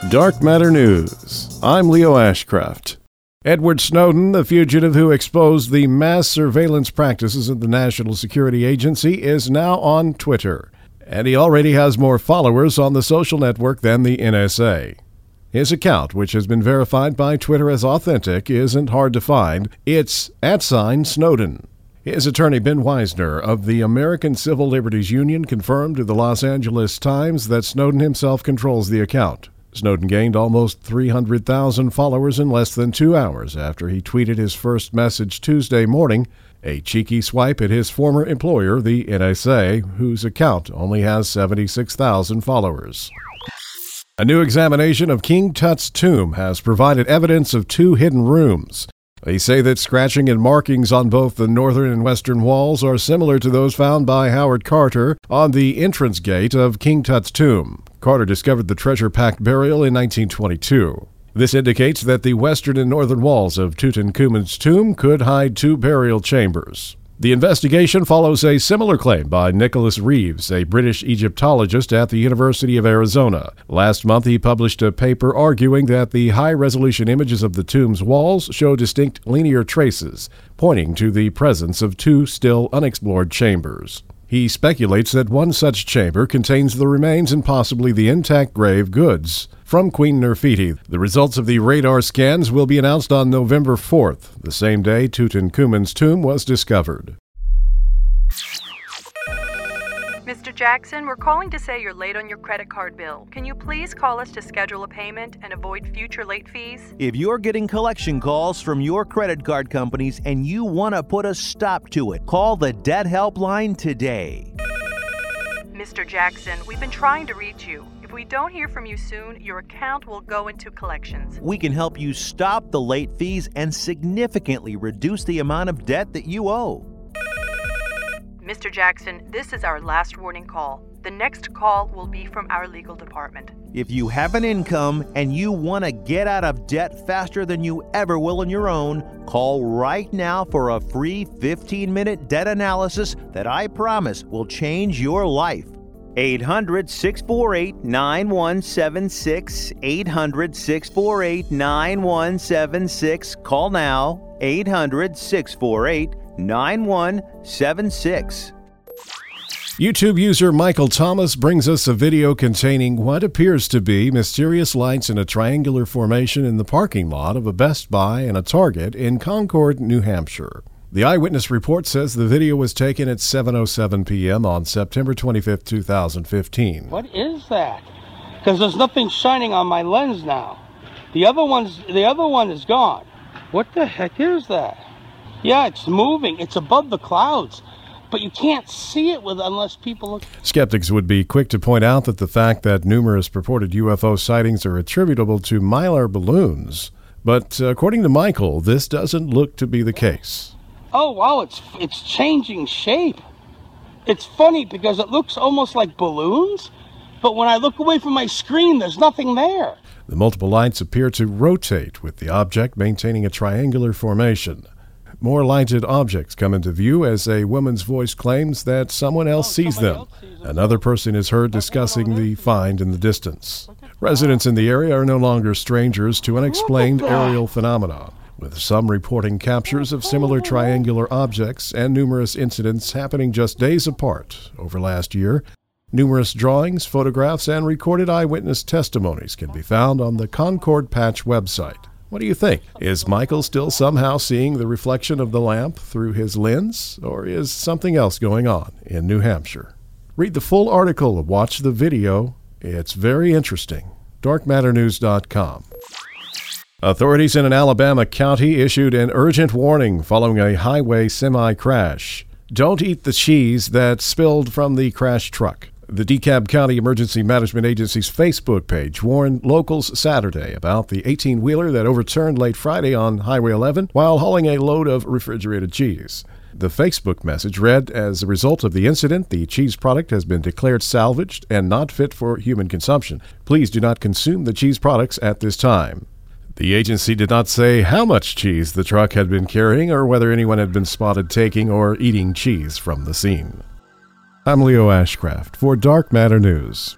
Dark Matter News. I'm Leo Ashcraft. Edward Snowden, the fugitive who exposed the mass surveillance practices of the National Security Agency, is now on Twitter, and he already has more followers on the social network than the NSA. His account, which has been verified by Twitter as authentic, isn't hard to find. It's @Snowden. His attorney, Ben Weisner, of the American Civil Liberties Union, confirmed to the Los Angeles Times that Snowden himself controls the account. Snowden gained almost 300,000 followers in less than 2 hours after he tweeted his first message Tuesday morning, a cheeky swipe at his former employer, the NSA, whose account only has 76,000 followers. A new examination of King Tut's tomb has provided evidence of 2 hidden rooms. They say that scratching and markings on both the northern and western walls are similar to those found by Howard Carter on the entrance gate of King Tut's tomb. Carter discovered the treasure-packed burial in 1922. This indicates that the western and northern walls of Tutankhamun's tomb could hide 2 burial chambers. The investigation follows a similar claim by Nicholas Reeves, a British Egyptologist at the University of Arizona. Last month, he published a paper arguing that the high-resolution images of the tomb's walls show distinct linear traces, pointing to the presence of 2 still unexplored chambers. He speculates that one such chamber contains the remains and possibly the intact grave goods from Queen Nefertiti. The results of the radar scans will be announced on November 4th, the same day Tutankhamun's tomb was discovered. Mr. Jackson, we're calling to say you're late on your credit card bill. Can you please call us to schedule a payment and avoid future late fees? If you're getting collection calls from your credit card companies and you want to put a stop to it, call the Debt Helpline today. Mr. Jackson, we've been trying to reach you. If we don't hear from you soon, your account will go into collections. We can help you stop the late fees and significantly reduce the amount of debt that you owe. Mr. Jackson, this is our last warning call. The next call will be from our legal department. If you have an income and you want to get out of debt faster than you ever will on your own, call right now for a free 15-minute debt analysis that I promise will change your life. 800-648-9176, 800-648-9176. Call now, 800-648-9176. YouTube user Michael Thomas brings us a video containing what appears to be mysterious lights in a triangular formation in the parking lot of a Best Buy and a Target in Concord, New Hampshire. The eyewitness report says the video was taken at 7:07 p.m. on September 25, 2015. What is that? Because there's nothing shining on my lens now. The other one is gone. What the heck is that? Yeah, it's moving. It's above the clouds, but you can't see it unless people look. Skeptics would be quick to point out that the fact that numerous purported UFO sightings are attributable to Mylar balloons. But according to Michael, this doesn't look to be the case. Oh, wow, it's changing shape. It's funny because it looks almost like balloons, but when I look away from my screen, there's nothing there. The multiple lights appear to rotate, with the object maintaining a triangular formation. More lighted objects come into view as a woman's voice claims that someone else sees them. Another person is heard discussing the find in the distance. Residents in the area are no longer strangers to unexplained aerial phenomena, with some reporting captures of similar triangular objects and numerous incidents happening just days apart over last year. Numerous drawings, photographs, and recorded eyewitness testimonies can be found on the Concord Patch website. What do you think? Is Michael still somehow seeing the reflection of the lamp through his lens, or is something else going on in New Hampshire? Read the full article or watch the video. It's very interesting. DarkMatterNews.com. Authorities in an Alabama county issued an urgent warning following a highway semi-crash. Don't eat the cheese that spilled from the crashed truck. The DeKalb County Emergency Management Agency's Facebook page warned locals Saturday about the 18-wheeler that overturned late Friday on Highway 11 while hauling a load of refrigerated cheese. The Facebook message read, "As a result of the incident, the cheese product has been declared salvaged and not fit for human consumption. Please do not consume the cheese products at this time." The agency did not say how much cheese the truck had been carrying or whether anyone had been spotted taking or eating cheese from the scene. I'm Leo Ashcraft for Dark Matter News.